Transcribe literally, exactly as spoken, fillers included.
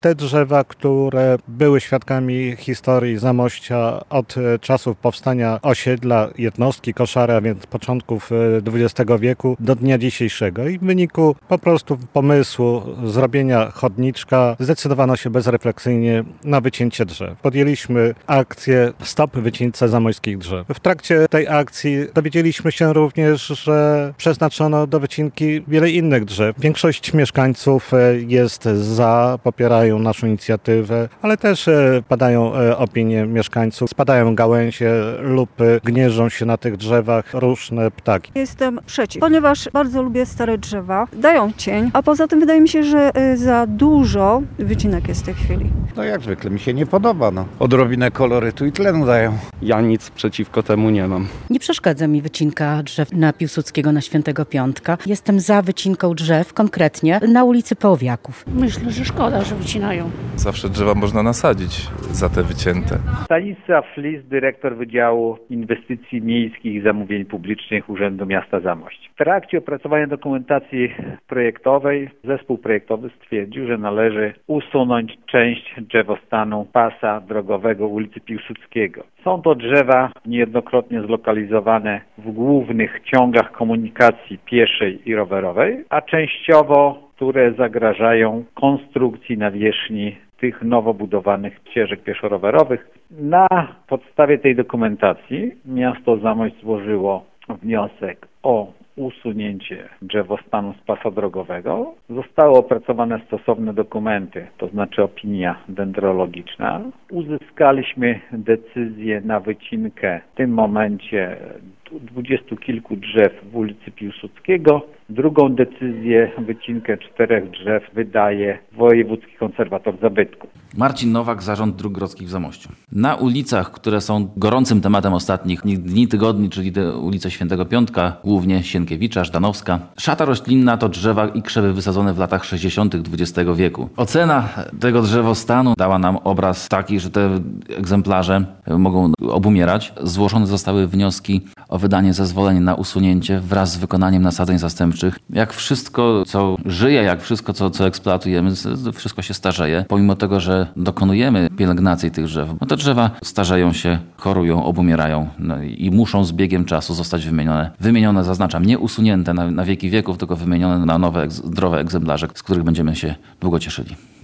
Te drzewa, które były świadkami historii Zamościa od czasów powstania osiedla, jednostki koszary, a więc początków dwudziestego wieku do dnia dzisiejszego. I w wyniku po prostu pomysłu zrobienia chodniczka zdecydowano się bezrefleksyjnie na wycięcie drzew. Podjęliśmy akcję Stop Wycince Zamojskich Drzew. W trakcie tej akcji dowiedzieliśmy się również, że przeznaczono do wycinki wiele innych drzew. Większość mieszkańców jest za, popierają naszą inicjatywę, ale też padają opinie mieszkańców, spadają gałęzie, lupy, gnieżdżą się na tych drzewach różne ptaki. Jestem przeciw, ponieważ bardzo lubię stare drzewa, dają cień, a poza tym wydaje mi się, że za dużo wycinek jest w tej chwili. No jak zwykle mi się nie podoba, no. Odrobinę kolorytu i tlenu dają. Ja nic przeciwko temu nie mam. Nie przeszkadza mi wycinka drzew na Piłsudskiego na Świętego Piątka. Jestem za wycinką drzew, konkretnie na ulicy Połowiaków. Myślę, że szkoda, że wycinają. Zawsze drzewa można nasadzić za te wycięte. Stanisław Lis, dyrektor Wydziału Inwestycji Miejskich i Zamówień Publicznych Urzędu Miasta Zamość. W trakcie opracowania dokumentacji projektowej zespół projektowy stwierdził, że należy usunąć część drzewostanu pasa drogowego ulicy Piłsudskiego. Są to drzewa niejednokrotnie zlokalizowane w głównych ciągach komunikacji pieszej i rowerowej, a częściowo które zagrażają konstrukcji nawierzchni tych nowo budowanych ścieżek pieszo-rowerowych. Na podstawie tej dokumentacji miasto Zamość złożyło wniosek o usunięcie drzewostanu z pasa drogowego. Zostały opracowane stosowne dokumenty, to znaczy opinia dendrologiczna. Uzyskaliśmy decyzję na wycinkę w tym momencie dwudziestu kilku drzew w ulicy Piłsudskiego. Drugą decyzję, wycinkę czterech drzew wydaje Wojewódzki Konserwator Zabytków. Marcin Nowak, Zarząd Dróg Grodzkich w Zamościu. Na ulicach, które są gorącym tematem ostatnich dni, tygodni, czyli ulice Świętego Piątka, głównie Sienkiewicza, Żdanowska. Szata roślinna to drzewa i krzewy wysadzone w latach sześćdziesiątych dwudziestego wieku. Ocena tego drzewostanu dała nam obraz taki, że te egzemplarze mogą obumierać. Złożone zostały wnioski o wydanie zezwoleń na usunięcie wraz z wykonaniem nasadzeń zastępczych. Jak wszystko, co żyje, jak wszystko, co, co eksploatujemy, wszystko się starzeje. Pomimo tego, że dokonujemy pielęgnacji tych drzew, bo te drzewa starzeją się, chorują, obumierają no i muszą z biegiem czasu zostać wymienione. Wymienione, zaznaczam, nie usunięte na, na wieki wieków, tylko wymienione na nowe, zdrowe egzemplarze, z których będziemy się długo cieszyli.